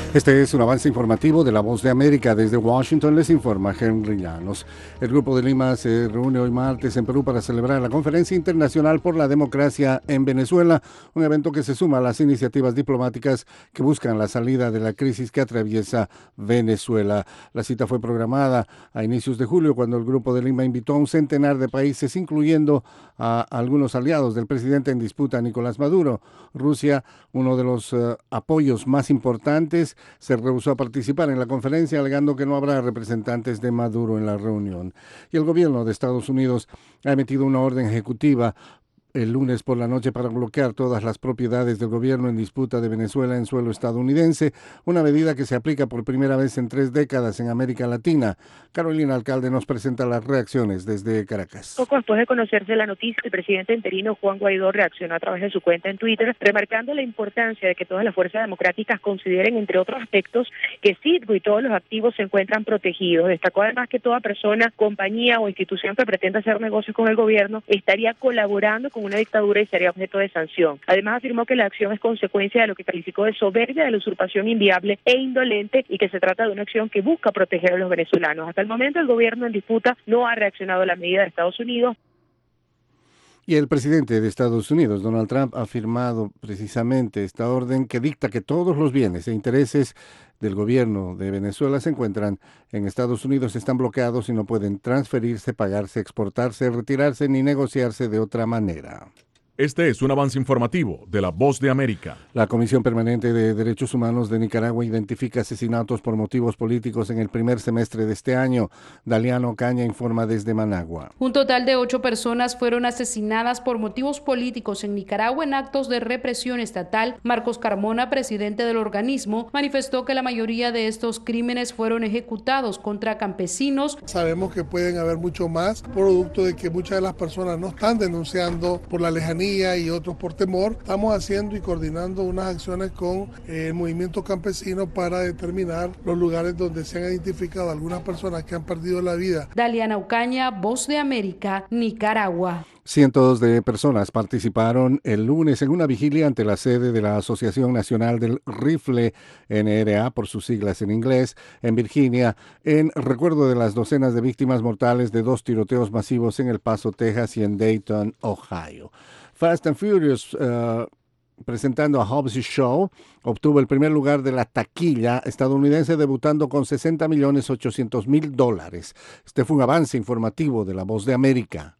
Este es un avance informativo de La Voz de América. Desde Washington les informa Henry Llanos. El Grupo de Lima se reúne hoy martes en Perú para celebrar la Conferencia Internacional por la Democracia en Venezuela, un evento que se suma a las iniciativas diplomáticas que buscan la salida de la crisis que atraviesa Venezuela. La cita fue programada a inicios de julio, cuando el Grupo de Lima invitó a un centenar de países, incluyendo a algunos aliados del presidente en disputa, Nicolás Maduro. Rusia, uno de los apoyos más importantes, se rehusó a participar en la conferencia, alegando que no habrá representantes de Maduro en la reunión. Y el gobierno de Estados Unidos ha emitido una orden ejecutiva el lunes por la noche para bloquear todas las propiedades del gobierno en disputa de Venezuela en suelo estadounidense, una medida que se aplica por primera vez en 3 décadas en América Latina. Carolina Alcalde nos presenta las reacciones desde Caracas. Poco después de conocerse la noticia, el presidente interino Juan Guaidó reaccionó a través de su cuenta en Twitter, remarcando la importancia de que todas las fuerzas democráticas consideren, entre otros aspectos, que Citgo y todos los activos se encuentran protegidos. Destacó además que toda persona, compañía o institución que pretenda hacer negocios con el gobierno estaría colaborando con una dictadura y sería objeto de sanción. Además afirmó que la acción es consecuencia de lo que calificó de soberbia, de la usurpación inviable e indolente, y que se trata de una acción que busca proteger a los venezolanos. Hasta el momento el gobierno en disputa no ha reaccionado a la medida de Estados Unidos. Y el presidente de Estados Unidos, Donald Trump, ha firmado precisamente esta orden que dicta que todos los bienes e intereses del gobierno de Venezuela se encuentran en Estados Unidos, están bloqueados y no pueden transferirse, pagarse, exportarse, retirarse ni negociarse de otra manera. Este es un avance informativo de La Voz de América. La Comisión Permanente de Derechos Humanos de Nicaragua identifica asesinatos por motivos políticos en el primer semestre de este año. Daliana Ocaña informa desde Managua. Un total de 8 personas fueron asesinadas por motivos políticos en Nicaragua en actos de represión estatal. Marcos Carmona, presidente del organismo, manifestó que la mayoría de estos crímenes fueron ejecutados contra campesinos. Sabemos que pueden haber mucho más, producto de que muchas de las personas no están denunciando por la lejanía y otros por temor. Estamos haciendo y coordinando unas acciones con el movimiento campesino para determinar los lugares donde se han identificado algunas personas que han perdido la vida. Daliana Ocaña, Voz de América, Nicaragua. Cientos de personas participaron el lunes en una vigilia ante la sede de la Asociación Nacional del Rifle, NRA por sus siglas en inglés, en Virginia, en recuerdo de las docenas de víctimas mortales de 2 tiroteos masivos en El Paso, Texas y en Dayton, Ohio. Fast and Furious, presentando a Hobbs Show, obtuvo el primer lugar de la taquilla estadounidense, debutando con $60.800.000. Este fue un avance informativo de La Voz de América.